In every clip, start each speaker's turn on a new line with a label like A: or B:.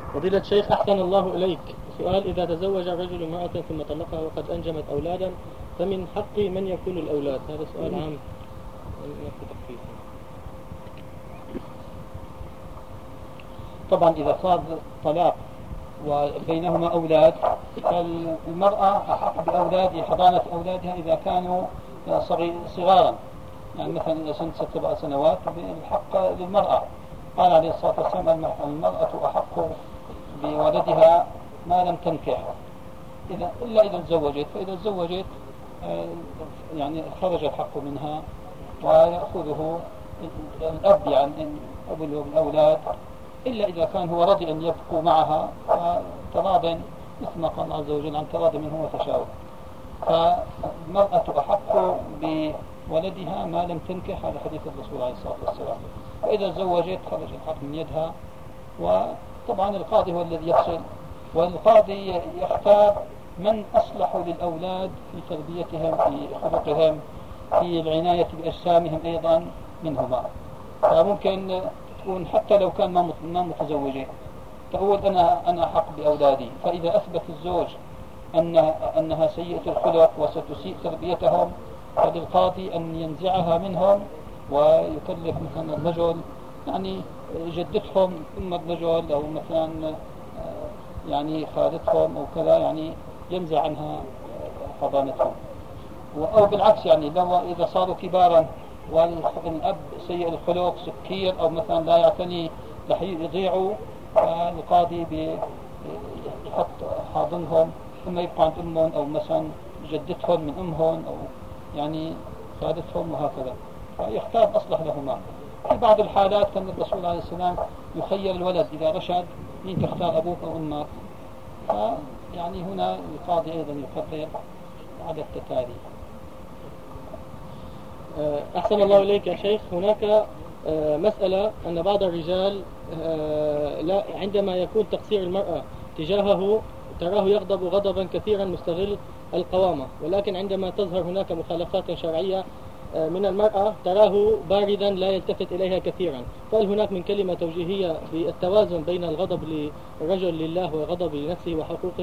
A: فضيلة الشيخ أحسن الله إليك، سؤال: إذا تزوج الرجل امرأة ثم طلقها وقد أنجبت أولادا فمن حق من يكون الأولاد؟ هذا سؤال عام.
B: طبعا إذا صار طلاق وبينهما أولاد فالمرأة أحق بأولاد حضانة أولادها إذا كانوا صغارا، يعني مثلا سن 7 سنوات الحق للمرأة. قال عليه الصلاة والسلام: المرأة أحق بولدها ما لم تنكح إلا إذا تزوجت، فإذا تزوجت يعني خرج الحق منها ويأخذه الأب، يعني أبو الأولاد، إلا إذا كان هو راضي أن يبقوا معها فتراض، مثل ما قال الله عز وجل: عن تراض منه وتشاور. فالمرأة أحق بولدها ما لم تنكح، هذا حديث الرسول عليه الصلاة والسلام. وإذا تزوجت خرج الحق من يدها. وطبعا القاضي هو الذي يفصل، والقاضي يختار من أصلح للأولاد في تربيتهم، في خلقهم، في العناية بأجسامهم أيضا منهما. فممكن تكون حتى لو كان ما متزوجين تقول أنا أحق بأولادي، فإذا أثبت الزوج أنها سيئة الخلق وستسيء تربيتهم فللقاضي أن ينزعها منهم ويكلف مثلا الرجل، يعني جدتهم أم الرجل أو مثلا يعني خالتهم أو كذا، يعني ينزع عنها حضانتهم. أو بالعكس، يعني إذا صاروا كبارا والأب سيء الخلق سكير أو مثلا لا يعتني رح يضيعوا، فالقاضي بيحط حاضنهم ثم يبقى عند أمهم أو مثلا جدتهم من أمهم أو يعني خالتهم وهكذا، فيختار أصلح لهما. في بعض الحالات كان الرسول عليه السلام يخير الولد إذا رشد مين تختار، أبوك أو أمك، فيعني هنا القاضي أيضا يقرر على التتالي.
A: أحسن الله إليك يا شيخ، هناك مسألة أن بعض الرجال لا عندما يكون تقصير المرأة تجاهه تراه يغضب غضبا كثيرا مستغل القوامة، ولكن عندما تظهر هناك مخالفات شرعية من المرأة تراه باردا لا يلتفت إليها كثيرا. فهل هناك من كلمة توجيهية بالتوازن بين الغضب للرجل لله وغضب لنفسه وحقوقه؟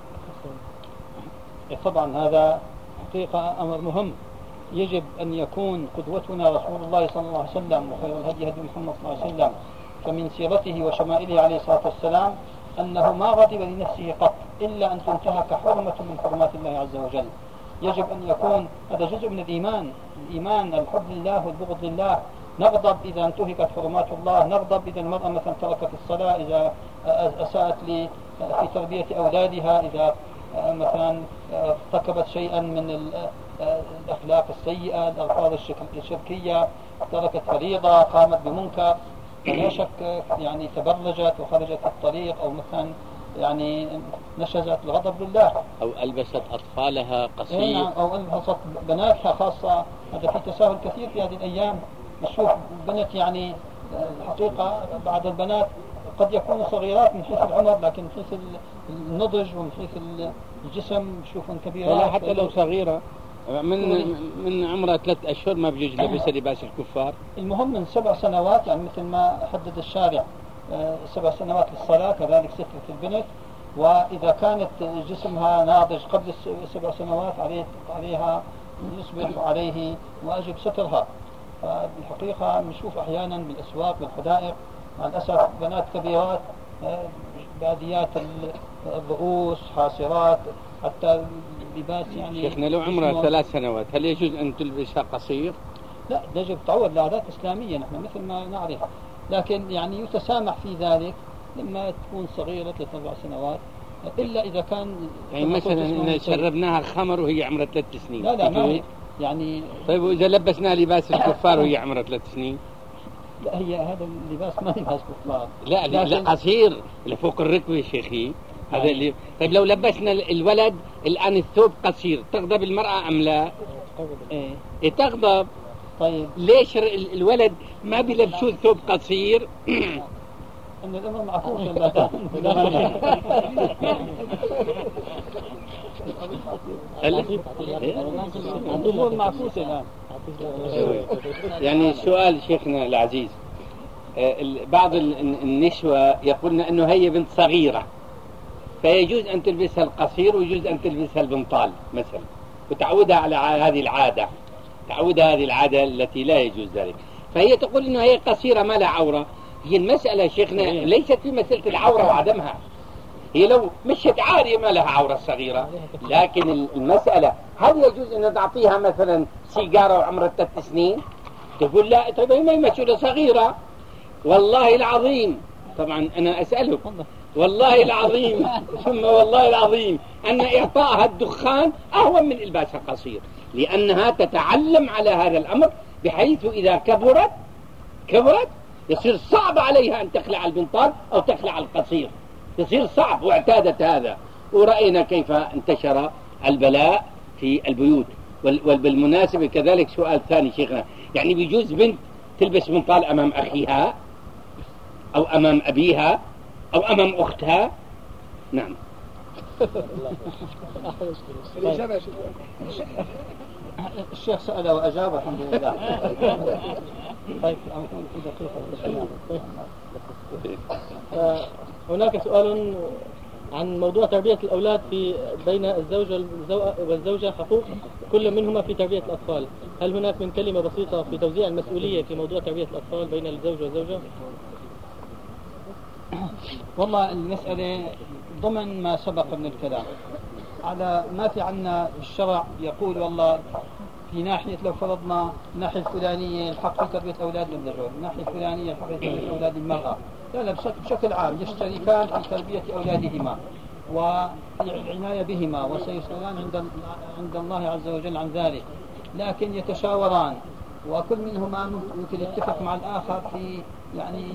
B: طبعا هذا حقيقة أمر مهم، يجب أن يكون قدوتنا رسول الله صلى الله عليه وسلم، وخير الهدي هدي محمد صلى الله عليه وسلم. فمن سيرته وشمائله عليه الصلاة والسلام أنه ما غضب لنفسه قط إلا أن تنتهك حرمة من حرمات الله عز وجل. يجب أن يكون هذا جزء من الإيمان الحب لله والبغض لله. نغضب إذا انتهكت حرمات الله، نغضب إذا المرأة مثلا تركت الصلاة، إذا أساءت في تربية أولادها، إذا مثلا ارتكبت شيئا من الأخلاق السيئة، الألفاظ الشركية، تركت فريضة، قامت بمنكر، لا شك يعني تبرجت وخرجت في الطريق، أو مثلا يعني نشزت الغضب لله،
C: أو ألبست أطفالها قصير،
B: أو ألبست بناتها خاصة. هذا في تساهل كثير في هذه الأيام. نشوف بنت يعني الحقيقة بعض البنات قد يكونوا صغيرات من حيث العمر، لكن من حيث النضج ومن حيث الجسم يشوفون كبيرات.
C: لا حتى لو صغيرة من عمرها 3 أشهر ما بيجوز لبسها لباس الكفار.
B: المهم من 7 سنوات، يعني مثل ما حدد الشارع 7 سنوات للصلاة، كذلك سترة البنت. وإذا كانت جسمها ناضج قبل 7 سنوات عليها يصبح عليه واجب سترها. فالحقيقة نشوف أحيانا بالأسواق والحدائق مع الأسف بنات كبيرات باديات الرؤوس، حاسرات، حتى لباس يعني.
C: شيخنا لو عمرها 3 سنوات هل يجوز أن تلبسها قصير؟
B: لا، يجب تعود لعادات إسلامية نحن مثل ما نعرف، لكن يعني يتسامح في ذلك لما تكون صغيرة 3-4 سنوات، إلا إذا كان
C: يعني مثلا إن شربناها خمر وهي عمرها 3 سنين.
B: لا ما يعني.
C: طيب وإذا لبسناها لباس الكفار وهي عمرها 3 سنين؟
B: لا، هي هذا اللباس ما لباس كفار.
C: لا قصير لفوق الركبة يا شيخي، هذا اللي. طيب لو لبسنا الولد الآن الثوب قصير تغضب المرأة أم لا؟ إيه تغضب.
B: طيب
C: ليش الولد ما بيلبسوه ثوب قصير؟
B: إن الأمر معكوس
C: الأمور معكوسة الآن. يعني السؤال شيخنا العزيز، بعض النسوة يقولن أنه هي بنت صغيرة، فيجوز أن تلبسها القصير ويجوز أن تلبسها البنطال مثلا، وتعودها على هذه العادة، تعودها هذه العادة التي لا يجوز ذلك. فهي تقول أنه هي قصيرة ما لها عورة. هي المسألة شيخنا ليست في مسألة العورة وعدمها، هي لو مشت عارية ما لها عورة صغيرة، لكن المسألة هل يجوز أن نعطيها مثلا سيجارة وعمرها 3 سنين؟ تقول لا، طيب ما يمشي صغيرة. والله العظيم، طبعا أنا أسألك والله العظيم ثم والله العظيم أن إعطائها الدخان أهون من إلباسها قصير، لأنها تتعلم على هذا الأمر، بحيث إذا كبرت يصير صعب عليها أن تخلع البنطال أو تخلع القصير، يصير صعب، واعتادت هذا. ورأينا كيف انتشر البلاء في البيوت. وبالمناسبة كذلك سؤال ثاني شيخنا، يعني بيجوز بنت تلبس بنطال أمام أخيها أو أمام أبيها أو أمام أختها؟ نعم.
B: الشيخ سأل وأجاب الحمد لله. طيب
A: هناك سؤال عن موضوع تربية الأولاد بين الزوج والزوجة، حقوق كل منهما في تربية الأطفال. هل هناك من كلمة بسيطة في توزيع المسؤولية في موضوع تربية الأطفال بين الزوج والزوجة؟
B: والله المسألة ضمن ما سبق من الكلام على ما في عنا الشرع يقول والله في ناحية لو فرضنا الناحية الفلانية الحق في تربية الأولاد للرجل، الناحية الفلانية الحق في تربية الأولاد للمرأة. لا بشكل عام يشتركان في تربية أولادهما والعناية بهما، وسيسألان عند الله عز وجل عن ذلك، لكن يتشاوران وكل منهما ممكن يتفق مع الآخر في يعني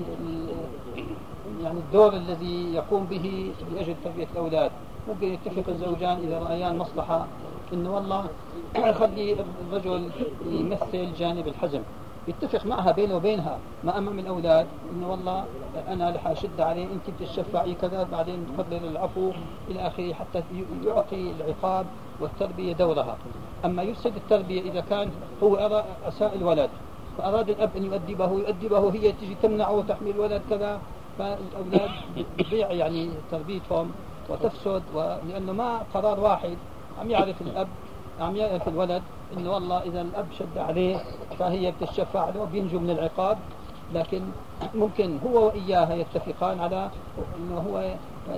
B: الدور الذي يقوم به لأجل تربية الأولاد. ممكن يتفق الزوجان إذا رأيان مصلحة إنه والله خلي الرجل يمثل جانب الحزم، يتفق معها بينه وبينها ما أمام الأولاد إنه والله أنا رح أشد عليه، أنت بتشفعي كذا، بعدين تقرر العفو إلى آخره، حتى يعطي العقاب والتربية دورها. أما يفسد التربية إذا كان هو أرى أساء الولد فأراد الأب أن يؤدبه هي تجي تمنعه وتحمي الولد كذا، فالأولاد تضيع يعني تربيتهم وتفسد، لأنه ما قرار واحد. عم يعرف الأب، عم يعرف الولد إنه والله إذا الأب شد عليه فهي بتشفع له بينجو من العقاب، لكن ممكن هو وإياها يتفقان على إنه هو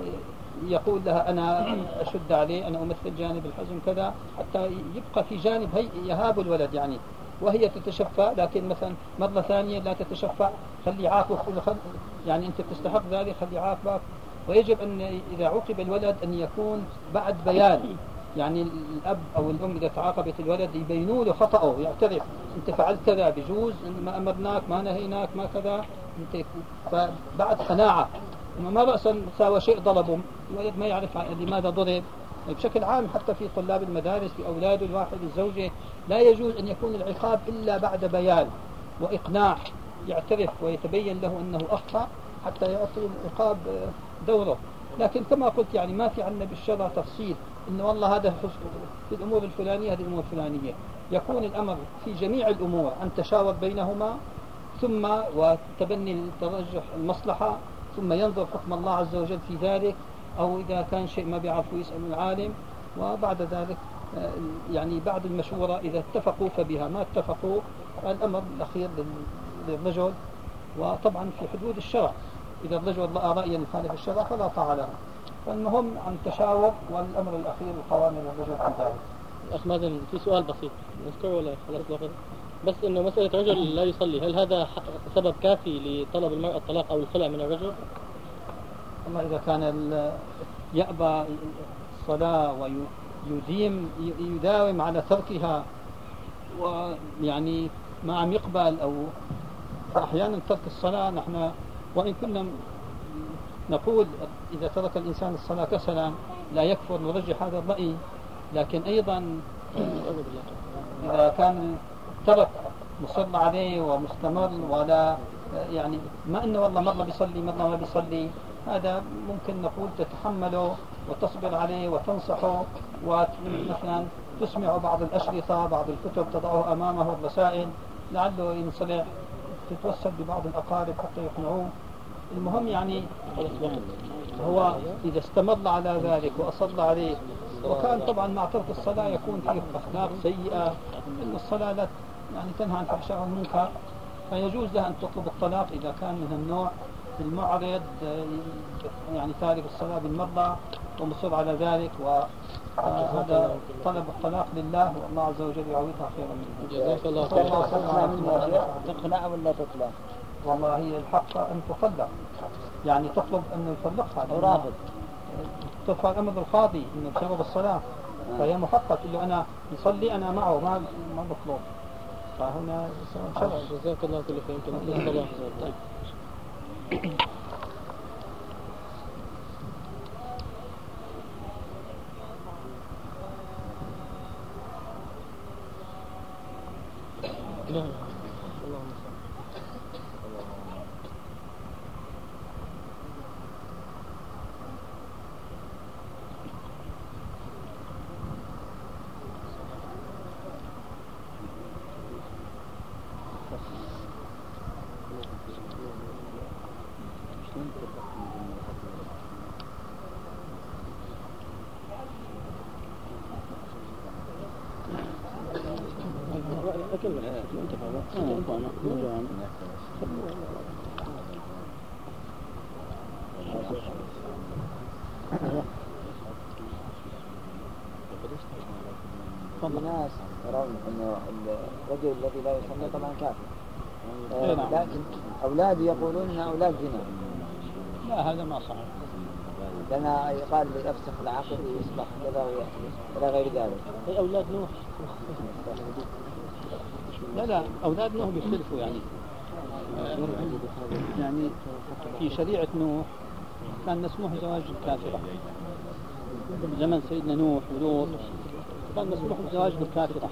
B: يقول لها أنا أشد عليه، أنا أمثل جانب الحزم كذا، حتى يبقى في جانب هي يهاب الولد يعني، وهي تتشفع. لكن مثلا مرة ثانية لا تتشفع، خلي عاقبك، يعني أنت بتستحق ذلك، خلي عاقبك. ويجب أن إذا عوقب الولد أن يكون بعد بيان، يعني الأب أو الأم إذا تعاقبت الولد يبينوا له خطأه، يعترف أنت فعلت كذا، بجوز ما أمرناك ما نهيناك ما كذا، أنت فبعد قناعة. ما رأسا ساوى شيء ضربه الولد ما يعرف لماذا ضرب. بشكل عام حتى في طلاب المدارس، في أولاد الواحد الزوجة، لا يجوز أن يكون العقاب إلا بعد بيان وإقناع، يعترف ويتبين له أنه أخطأ حتى يعطي العقاب دوره. لكن كما قلت يعني ما في عندنا بالشرع تفصيل إنه والله هذا في الأمور الفلانية هذه الأمور الفلانية. يكون الأمر في جميع الأمور أن تشاور بينهما، ثم وتبني الترجح المصلحة، ثم ينظر حكم الله عز وجل في ذلك، أو إذا كان شيء ما بيعرفوا يسأل العالم، وبعد ذلك يعني بعد المشورة إذا اتفقوا فبها، ما اتفقوا الأمر الأخير للرجل، وطبعا في حدود الشرع. إذا الرجل رأى رأيا يخالف الشرع فلا طاعة له. فالمهم عن تشاور، والأمر الأخير القوام للرجل عن ذلك.
A: أخ مازن في سؤال بسيط نذكره ولا خلاص الوقت؟ بس إنه مسألة رجل لا يصلي، هل هذا سبب كافي لطلب المرأة الطلاق أو الخلع من الرجل؟
B: والله إذا كان يأبى الصلاة ويداوم على تركها، ويعني ما عم يقبل، أو أحيانا ترك الصلاة نحن وإن كنا نقول إذا ترك الإنسان الصلاة كسلا لا يكفر، نرجح هذا الرأي. لكن أيضا إذا كان ترك مصر عليه ومستمر، ولا يعني ما إنه والله مرة بيصلي مرة ما بيصلي، هذا ممكن نقول تتحمله وتصبر عليه وتنصحه، ومثلا تسمع بعض الأشرطة بعض الكتب تضعه أمامه الرسائل لعله ينصلح في تتوسل ببعض الأقارب حتى يقنعوه. المهم يعني هو إذا استمر على ذلك وأصر عليه، وكان طبعا مع ترك الصلاة يكون فيه أخلاق سيئة، إن الصلاة لا يعني تنهى عن الفحشاء والمنكر، فيجوز لها أن تطلب الطلاق إذا كان من النوع المعرض يعني تارك الصلاة بالمرة ومصر على ذلك، وهذا طلب الطلاق لله والله عز وجل يعوضها خيرا منه.
A: جزاك الله خيرا.
D: تقنع ولا تطلق؟
B: والله هي الحق أن تطلق، يعني تطلب أن يطلقها
D: أو رافض
B: ترفع الأمر القاضي إنه بسبب الصلاة، فهي محقق إلا أنا يصلي أنا معه ما بطلب، فهنا شرع.
A: جزاك الله كل خير. يمكن الله. طيب. نعم. اللهم
D: الناس يرون أنه الرجل الذي لا يصلي طبعا كافر، لكن أولاده يقولون أن أولاد زنا.
B: لا هذا ما صحيح،
D: لنا يقال يفسخ العقل ويصبح كذا إلى غير ذلك.
A: أي أولاد نوح.
B: لا أولاد نوح بيختلفوا يعني في شريعة نوح كان مسموح زواج الكافرة، زمن سيدنا نوح ولوط كان مسموح الزواج بالكافرة،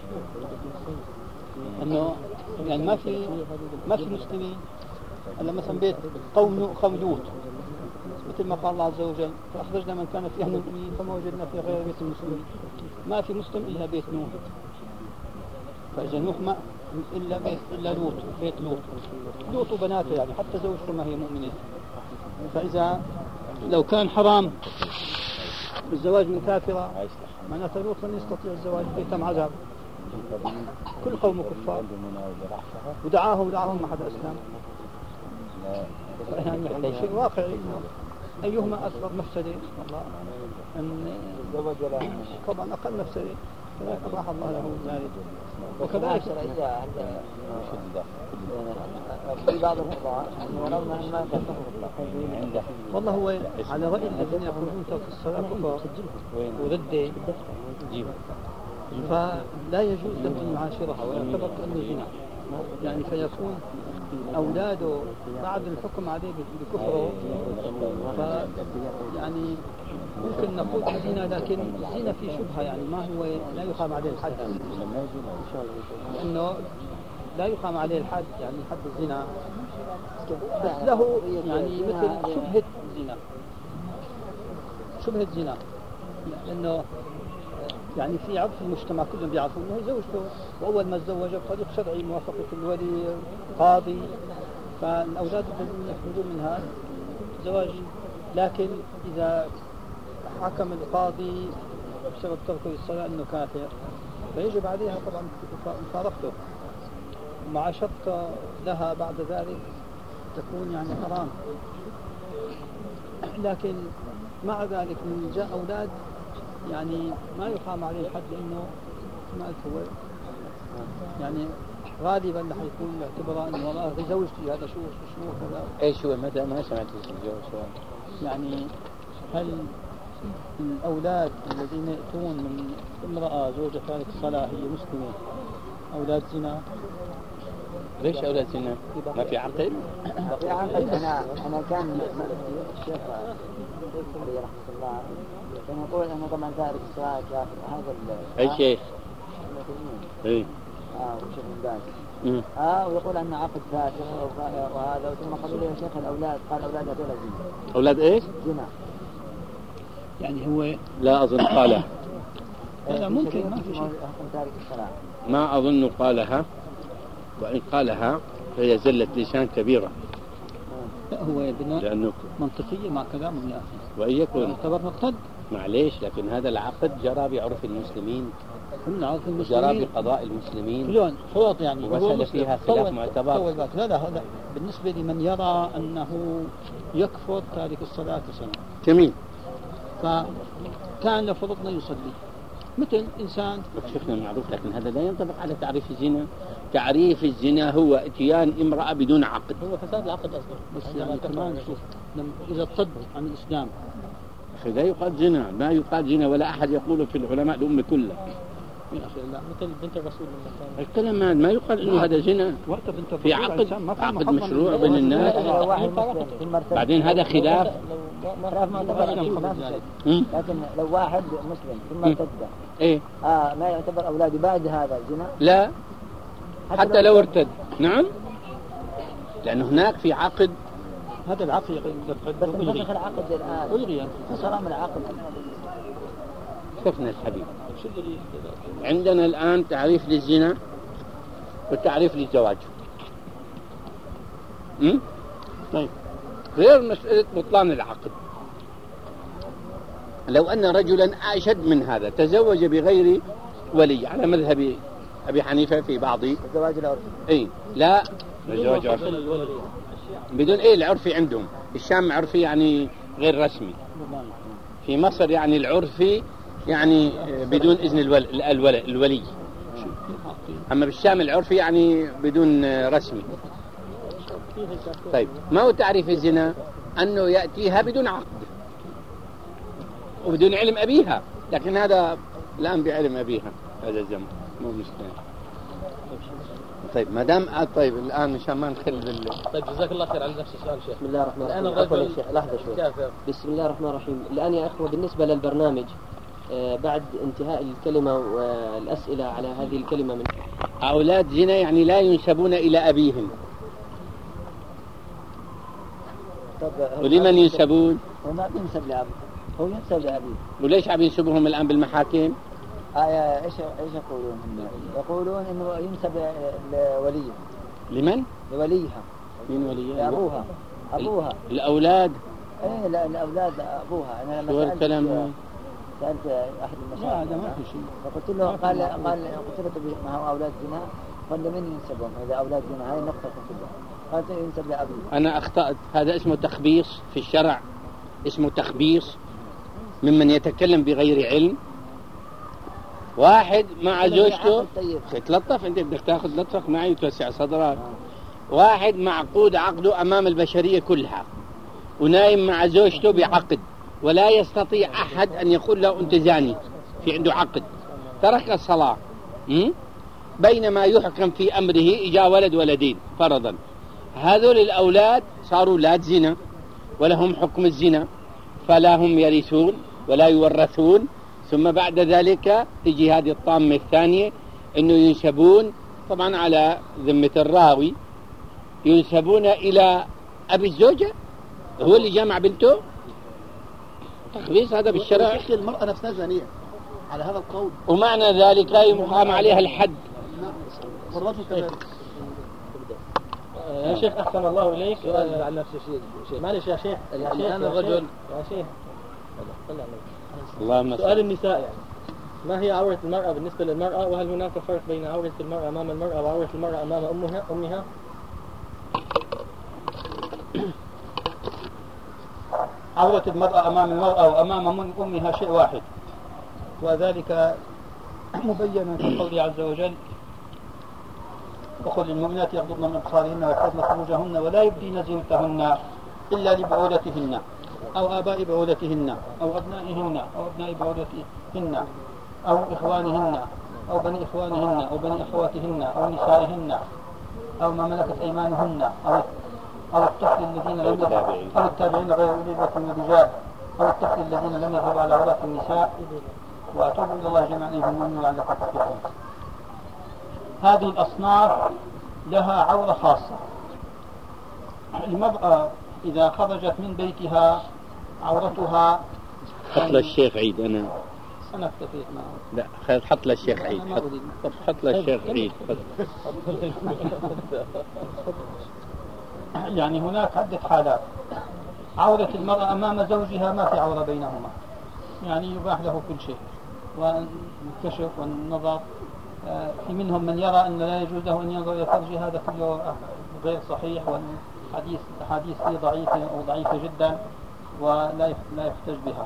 B: انه يعني ما في مسلمين الا مثلا بيت قوم لوط، مثل ما قال الله عز وجل فاخرجنا من كان فيها المؤمنين فما وجدنا في غير بيت المسلمين، ما في مسلم الا بيت نوح، فاذا نوح ما الا بيت لوط وبناته، يعني حتى زوجته ما هي مؤمنة. فاذا لو كان حرام الزواج من كافرة معناته لوط لن يستطيع الزواج بيتم عذاب، كل قوم كفار ودعاهم ما حدا أسلم. يعني شيء واقعي أيهما أكبر مفسدة والله أن طبعا أقل مفسدة، كذلك أباح الله له ذلك. وكذلك
D: في بعض الفقهاء يرون أن ما تطلق.
B: والله هو على رأي الذين يقولون ترك الصلاة كفر وردة، فلا يجوز له أن يعاشرها ويعتبر كأنه زنا، يعني فيكون أولاده بعد الحكم عليه بكفره يعني ممكن نقول زنا، لكن الزنا في شبهة، يعني ما هو لا يقام عليه الحد، لأنه لا يقام عليه الحد يعني حد الزنا، بس له يعني مثل شبهة زنا، لأنه يعني في عرف المجتمع كلهم بيعرفوا أنه زوجته، وأول ما تزوج بطريق شرعي موافقة الولي قاضي، فالأولاد يخرجون من هذا الزواج. لكن إذا حكم القاضي بسبب تركه الصلاة أنه كافر فيجب عليها طبعا مفارقته، مع شرط لها بعد ذلك تكون يعني حرام. لكن مع ذلك من جاء أولاد يعني ما يقام عليه الحد، لأنه ما هو يعني غالبا رح يكون اعتبار أنه والله زوجتي هذا شو كذا.
C: ايش هو مدى ما سمعت الجواب؟
B: يعني هل الأولاد الذين يأتون من امرأة زوجة تارك الصلاة هي مسلمة أولاد زنا؟
C: ليش أولاد زنا؟ ما في عقل؟
D: في عقل. أنا كان الشيخ علي رحمة الله كان يقول أنه طبعا تارك الصلاة كافر. هذا
C: أي شيخ؟ إيه.
D: وشيخ بن باز. ويقول أن عقد فاسد وهذا، ثم قالوا له يا شيخ الأولاد، قال أولاد هذول زنا.
C: أولاد إيش؟
D: زنا.
B: يعني هو
C: لا أظن قالها.
B: لا ممكن ما في شيء.
C: ما أظن قالها، وإن قالها فهي زلة لسان كبيرة.
B: لا هو بناء
C: لأنه
B: منطقية مع كلامهم يا أخي،
C: وإن يكون
B: يعتبر مقتد.
C: معليش، لكن هذا العقد جرى بعرف المسلمين،
B: كنا عرف
C: جرى
B: المسلمين
C: بقضاء المسلمين،
B: شلون فرض يعني
C: ومسألة فيها خلاف معتبر.
B: هذا بالنسبة لمن يرى أنه يكفر تارك الصلاة سنة.
C: جميل.
B: فكان لفرضنا يصلي مثل إنسان.
C: شيخنا المعروف، لكن هذا لا ينطبق على تعريف الزنا. تعريف الزنا هو اتيان امرأة بدون عقد.
A: هو فساد العقد أصلا.
B: بس يعني كمان شوف إذا ارتد عن الإسلام
C: أخي لا يقال زنا، ما يقال زنا، ولا أحد يقول في العلماء الأمة كلها.
B: يا أخي لا،
A: مثل بنت الرسول لما
C: الكلام ما يقال إنه هذا زنا. في عقد مشروع بين الناس. بعدين هذا خلاف.
D: لكن لو واحد مسلم ثم ارتد
C: إيه؟
D: ما يعتبر أولاده بعد هذا الزنا؟
C: لا، حتى لو ارتد. نعم، لأنه هناك في عقد.
B: هذا العقد
D: بس نفخ العقد الآن
B: ألغي
D: صار من العقد.
C: شفنا الحبيب، عندنا الآن تعريف للزنا والتعريف للزواج.
B: طيب،
C: غير مسألة بطلان العقد. لو أن رجلا أشد من هذا تزوج بغير ولي على مذهب أبي حنيفة في بعض
D: الزواج العرفي.
C: إيه لا، الزواج عرفي بدون إيه العرفي عندهم. الشام عرفي يعني غير رسمي، في مصر يعني العرفي يعني بدون إذن الولي. أما بالشام العرفي يعني بدون رسمي. طيب، ما هو تعريف الزنا؟ أنه يأتيها بدون عقد وبدون علم أبيها، لكن هذا الآن بعلم أبيها هذا الزمن، مو مشكلة. طيب ما دام طيب الآن مشان ما نخل
A: طيب جزاك الله خير على نفس السؤال شيخ.
E: بسم الله الرحمن الرحيم.
A: الآن الرجل
E: الشيخ لحظة شوي. بسم الله الرحمن الرحيم. الآن يا أخوة بالنسبة للبرنامج بعد انتهاء الكلمة والأسئلة على هذه الكلمة من
C: أولاد زنا يعني لا ينسبون إلى أبيهم. ولمن ينسبون؟
D: وما بينسب لأبيه، هو ينسب لأبيه.
C: وليش عم ينسبوهم الآن بالمحاكم؟
D: ايش يقولون هم؟ يقولون انه ينسب لوليه.
C: لمن؟
D: لوليها.
C: مين وليها؟
D: لأبوها.
C: الأولاد؟
D: ايه لا، الأولاد أبوها. أنا لما سألت أحد المشايخ
B: هذا ما في شيء،
D: فقلت له قال قلت له ما هو أولاد زنا؟ قال من ينسبهم؟ إذا أولاد زنا هاي نقطة كلها. قالت ينسب لأبيه.
C: أنا أخطأت، هذا اسمه تخبيص في الشرع، اسمه تخبيص ممن يتكلم بغير علم. واحد مع زوجته تلطف، انت بدك تاخذ لطفك معي وتوسع صدرك. واحد معقود عقده امام البشريه كلها ونايم مع زوجته بعقد، ولا يستطيع احد ان يقول له انت زاني، في عنده عقد، ترك الصلاه. بينما يحكم في امره اجا ولد ولدين فرضا، هذول الاولاد صاروا اولاد زنا ولهم حكم الزنا، فلا هم يرثون ولا يورثون. ثم بعد ذلك تجي هذه الطامة الثانية، انه ينسبون طبعا على ذمة الراوي، ينسبون الى ابي الزوجة، هو اللي جامع بنته. تخبيص هذا بالشرع.
B: المرأة نفسها زانية على هذا القول،
C: ومعنى ذلك لا يقام عليها الحد.
B: والرجل كذلك.
A: يا شيخ أحسن الله إليك.
E: سؤال على نفس الشيء.
A: معلش يا شيخ.
E: الآن الرجل
A: يا شيخ
C: اللهم
A: سؤال النساء يعني، ما هي عورة المرأة بالنسبة للمرأة؟ وهل هناك فرق بين عورة المرأة أمام المرأة وعورة المرأة أمام أمها؟
B: عورة المرأة أمام المرأة وأمام أمها شيء واحد، وذلك مبين في قوله عز وجل: وقل للمؤمنات يغضضن من أبصارهن ويحفظن فروجهن ولا يبدين زينتهن إلا لبعولتهن أو آباء بعولتهن أو أبنائهن أو أبناء بعولتهن أو إخوانهن أو بني إخوانهن أو بني أخواتهن أو نسائهن أو ما ملكت أيمانهن أو الطفل الذين لم يظهروا أو التابعين غير أولي الإربة من الرجال أو الطفل الذين لم يظهروا على عورات النساء وأتوبوا إلى الله جميعا أيها المؤمنون لعلكم تفلحون. هذه الأصناف لها عورة خاصة. المرأة إذا خرجت من بيتها عورتها
C: خطل الشيخ عيد أنا
B: أنا اكتفيت معه.
C: لا خلينا حط للشيخ عيد. حط للشيخ عيد.
B: يعني هناك عدة حالات. عورة المرأة أمام زوجها ما في عورة بينهما، يعني يباح له كل شيء، والكشف والنظر. في منهم من يرى أن لا يجوز له أن ينظر إلى فرجها، هذا كله غير صحيح، والحديث فيه ضعيفة أو ضعيفة جدا ولا يحتج بها.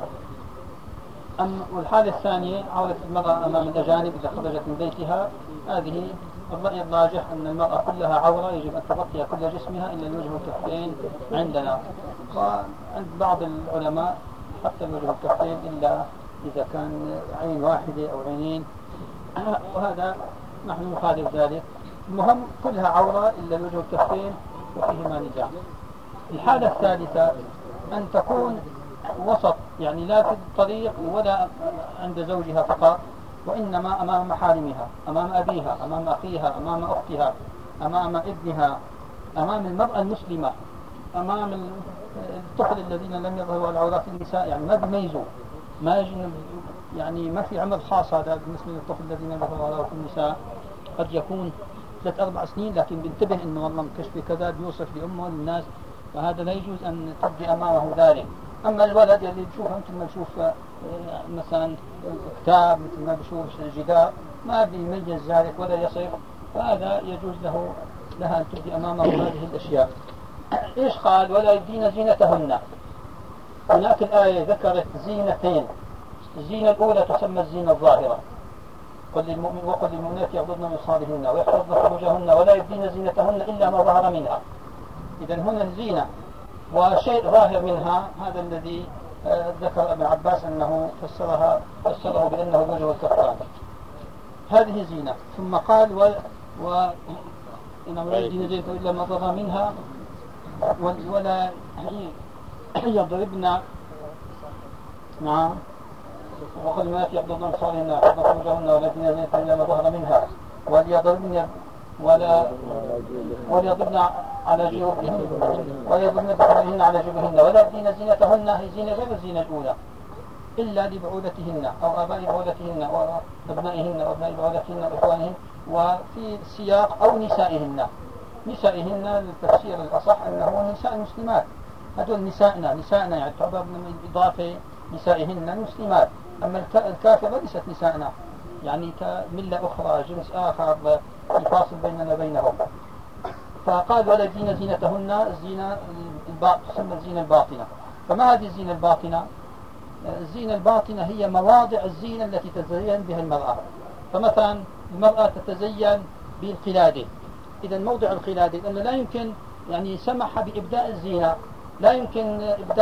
B: والحالة الثانية عورة المرأة أمام الأجانب إذا خرجت من بيتها، هذه الرأي الراجح أن المرأة كلها عورة، يجب أن تغطي كل جسمها إلا الوجه والكفين عندنا، وعند بعض العلماء حتى الوجه والكفين إلا إذا كان عين واحدة أو عينين، وهذا نحن نخالف ذلك. المهم كلها عورة إلا الوجه والكفين وفيهما نزاع. الحالة الثالثة أن تكون وسط، يعني لا في الطريق ولا عند زوجها فقط، وإنما أمام محارمها، أمام أبيها، أمام أخيها، أمام أختها، أمام ابنها، أمام المرأة المسلمة، أمام الطفل الذين لم يظهروا على عورات النساء، يعني ما بيميزوا، ما يعني ما في عمر خاص هذا بالنسبة للطفل الذين يظهروا على عورات النساء. قد يكون 3-4 سنين لكن بينتبه إنه والله مكشف كذا، بيوصف لأمه للناس، فهذا لا يجوز أن تبدي أمامه ذلك. أما الولد اللي بشوفه مثل ما بشوف مثلا كتاب، مثل ما بشوف جدار، ما بيميز ذلك ولا يصف، فهذا يجوز لها أن تبدي أمامه هذه الأشياء. إيش قال؟ ولا يبدين زينتهن. هناك الآية ذكرت زينتين، الزينة الأولى تسمى الزينة الظاهرة، وقل للمؤمنات يغضضن من أبصارهن ويحفظن فروجهن ولا يبدين زينتهن إلا ما ظهر منها. إذا هنا الزينة وشيء ظاهر منها، هذا الذي ذكر ابن عباس أنه فسره بأنه الوجه والكفان، هذه زينة. ثم قال إنما لا يبدين زينتهن إلا ما ظهر منها ولا يضربن. نعم. وقل للمؤمنات يغضضن من أبصارهن ويحفظن فروجهن ولا يبدين زينتهن إلا ما ظهر منها وليضربن على جيوبهن وليضربن بخمرهن على جيوبهن ولا يبدين زينتهن، هي زينة غير الزينة الأولى، إلا لبعولتهن أو آباء بعولتهن وأبنائهن وأبناء بعولتهن وإخوانهن، وفي سياق أو نسائهن. التفسير الأصح أنه نساء المسلمات، هذول نسائنا يعني تعتبر من إضافة نسائهن المسلمات. أما الكافرة ليست نسائنا، يعني كملة أخرى، جنس آخر يفاصل بيننا وبينهم. فقال ولا يبدين زينتهن، الزينة تسمى الزينة الباطنة. فما هذه الزينة الباطنة؟ الزينة الباطنة هي مواضع الزينة التي تتزين بها المرأة. فمثلا المرأة تتزين بالقلادة، إذا موضع القلادة، لأنه لا يمكن يعني سمح بإبداء الزينة، لا يمكن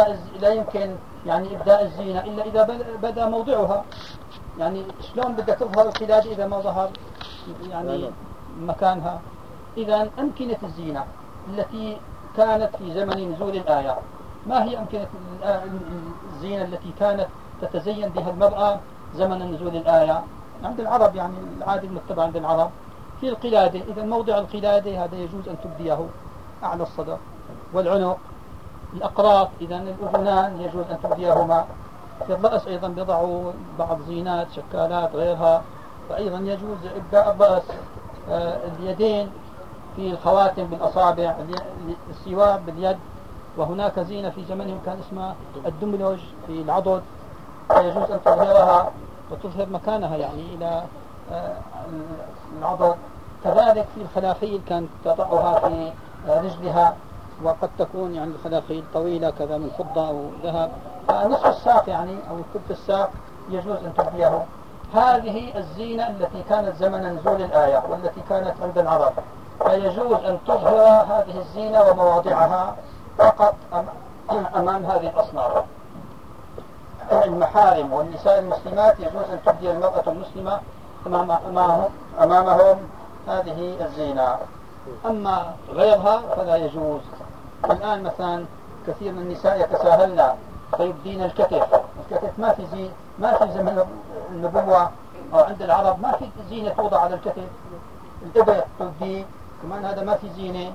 B: إبداء الزينة إلا إذا بدأ موضعها. يعني شلون بدها تظهر القلادة إذا ما ظهر يعني مكانها؟ إذا أمكنة الزينة التي كانت في زمن نزول الآية، ما هي أمكنة الزينة التي كانت تتزين بها المرأة زمن نزول الآية عند العرب؟ يعني العادة المتبع عند العرب في القلادة. إذا موضع القلادة هذا يجوز أن تبديه، أعلى الصدر والعنق، الأقراط، إذا الأذنان يجوز أن تبديهما. في الرأس أيضا بيضعوا بعض زينات شكالات غيرها، فأيضا يجوز إبداء الرأس. اليدين في الخواتم بالأصابع، السواك باليد. وهناك زينة في زمنهم كان اسمها الدملج في العضد، فيجوز أن تظهرها وتظهر مكانها يعني إلى العضد. كذلك في الخلاخيل كانت تضعها في رجلها، وقد تكون يعني الخلاخيل طويلة كذا من فضة أو ذهب، فنصف الساق يعني أو كتف الساق يجوز أن تبديه. هذه الزينة التي كانت زمن نزول الآية والتي كانت عند العرب، فيجوز أن تظهر هذه الزينة ومواضعها فقط أمام هذه الأصناف. المحارم والنساء المسلمات يجوز أن تبدي المرأة المسلمة أمامهم هذه الزينة، أما غيرها فلا يجوز. الآن مثلا كثير من النساء يتساهلن فيبدين الكتف ما في زمن النبوة أو عند العرب ما في زينة توضع على الكتف. الإبط تبدي كمان، هذا ما في زينة.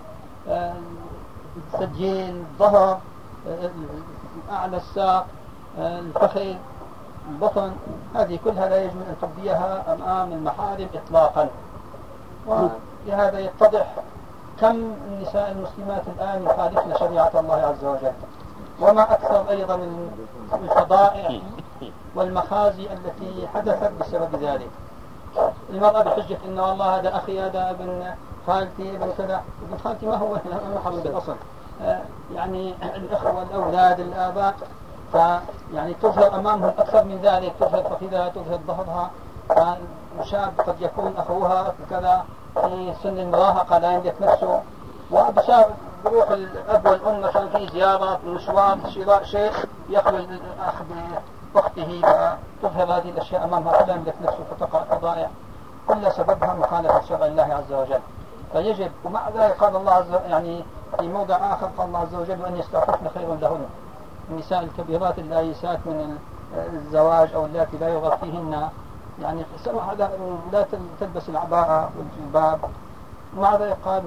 B: السجين، الظهر، أعلى الساق، الفخذ، البطن، هذه كلها لا يجوز أن تبديها أمام المحارم إطلاقا. ولهذا يتضح كم النساء المسلمات الآن يخالفن شريعة الله عز وجل، وما أكثر أيضا الفضائح والمخازي التي حدثت بسبب ذلك. المرأة بحجة إن والله هذا أخي، هذا ابن خالتي، ابن كذا. ابن خالتي ما هو محرم بالأصل، يعني الأخوة والأولاد الآباء، فيعني تظهر أمامهم أكثر من ذلك، تظهر فخذها، تظهر ظهرها. فالشاب قد يكون أخوها كذا في سن المراهقة لا يملك نفسه، وبسبب بروح الأب والأم مثلا في زيارة، مشوار، شراء شيء، يخلو الأخ بأخته، فتظهر هذه الأشياء أمامها فلا يملك نفسه، فتقع فضائح كل سببها مخالفة شرع الله عز وجل. فيجب، ومع ذلك قال الله عز وجل يعني في موضع آخر قال الله عز وجل وأن يستعففن خير لهن. النساء الكبيرات اللايسات من الزواج أو اللاتي لا يرغب فيهن، يعني سمح لا تلبس العباءة والجلباب، ومع ذلك قال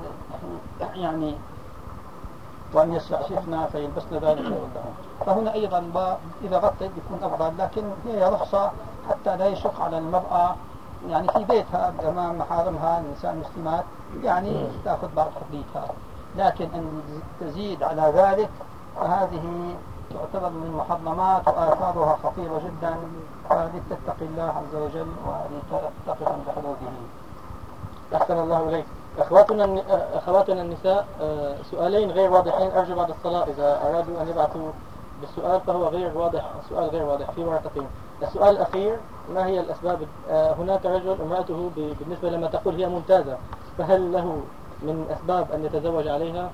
B: وأن يستعففن فيلبسن ذلك خير لهن. فهنا أيضا إذا غطت يكون أفضل، لكن هي رخصة حتى لا يشق على المرأة يعني في بيتها أمام محارمها النساء المسلمات، يعني تأخذ بعض حريتها. لكن أن تزيد على ذلك فهذه تعتبر من المحرمات وآثارها خطيرة جدا، فلتتقي الله عز وجل ولتتقي عند حدوده.
A: أحسن الله إليك. أخواتنا النساء سؤالين غير واضحين، أرجو بعد الصلاة إذا أرادوا أن يبعثوا بالسؤال فهو غير واضح، السؤال غير واضح في ورقتين. السؤال الأخير: ما هي الأسباب؟ هناك رجل امرأته بالنسبة لما تقول هي ممتازة، فهل له من أسباب أن يتزوج عليها؟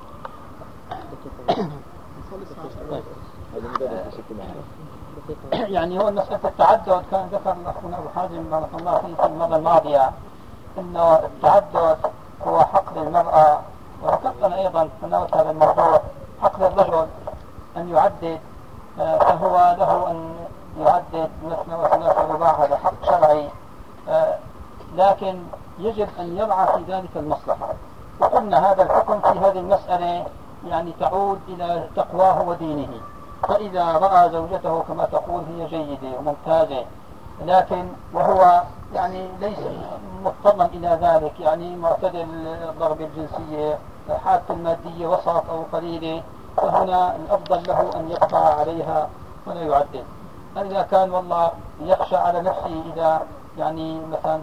B: يعني هو مسألة التعدد كان ذكر أخونا أبو حازم بارك الله فيه في المرة الماضية أنه التعدد هو حق للمرأة، وذكرت أنا أيضا تناولت هذا الموضوع، حق للرجل أن يعدد، فهو له أن يعدد مثنى وثلاث ورباع، هذا حق شرعي، لكن يجب أن يرعى في ذلك المصلحة. وقلنا هذا الحكم في هذه المسألة يعني تعود إلى تقواه ودينه. فإذا رأى زوجته كما تقول هي جيدة وممتازة، لكن وهو يعني ليس مضطرا إلى ذلك، يعني معتدل الرغبة الجنسية، حالته المادية وسط أو قليلة، فهنا الأفضل له أن يقطع عليها ولا يعدل. إذا كان والله يخشى على نفسه إذا يعني مثلا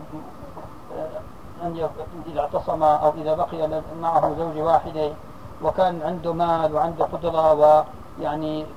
B: أن إذا اعتصم أو إذا بقي معه زوجة واحدة وكان عنده مال وعنده قدرة ويعني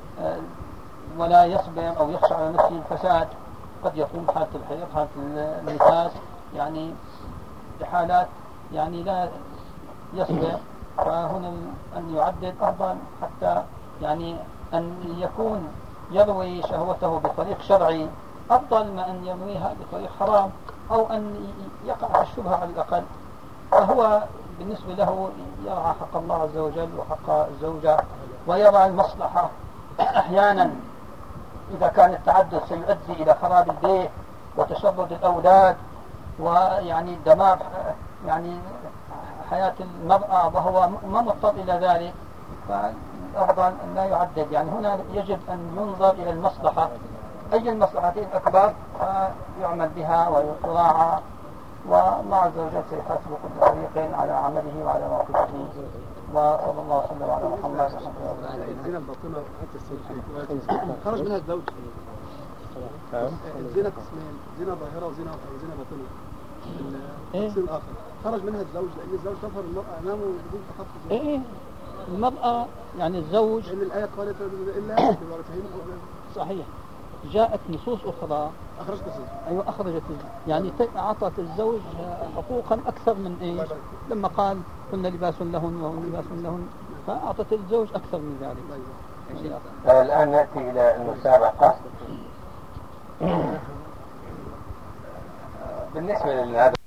B: ولا يصبر أو يخشى على نفسه الفساد، قد يكون حالة الحيض، حالة النفاس، يعني بحالات يعني لا يصبر، فهنا أن يعدد أفضل، حتى يعني أن يكون يروي شهوته بطريق شرعي أفضل ما أن يرويها بطريق حرام، أو أن يقع في الشبهة على الأقل. فهو بالنسبة له يرعى حق الله عز وجل وحق الزوجة، ويرعى المصلحة. أحيانا إذا كان التعدد سيؤدي إلى خراب البيت وتشرد الأولاد ويعني دمار يعني حياة المرأة وهو ما مضطر إلى ذلك، فالأفضل أن لا يعدد. يعني هنا يجب أن ينظر إلى المصلحة، أي المصلحتين أكبر فيعمل بها ويراعى، والله عز وجل سيحاسب كل طريق على عمله وعلى موقفه. وصلى الله وسلم على محمد.
F: الزنا الباطنة حتى السلسلة خرج منها الزوج. الزنا قسمين: زنا ظاهرة وزنا باطنة. القسم الآخر خرج منها الزوج، لأن الزوج تظهر المرأة أمامه بدون تخطط.
B: المرأة يعني الزوج،
F: لأن الآية قالت إلا
B: صحيح، جاءت نصوص أخرى
F: أخرجت الزوج.
B: أيوة أخرجت، يعني أعطت الزوج حقوقا أكثر من إيش؟ لما قال كنا لباس لهن وهن لباس لهن، فأعطت الزوج أكثر من ذلك.
C: الآن نأتي إلى المسابقة. بالنسبة لهذا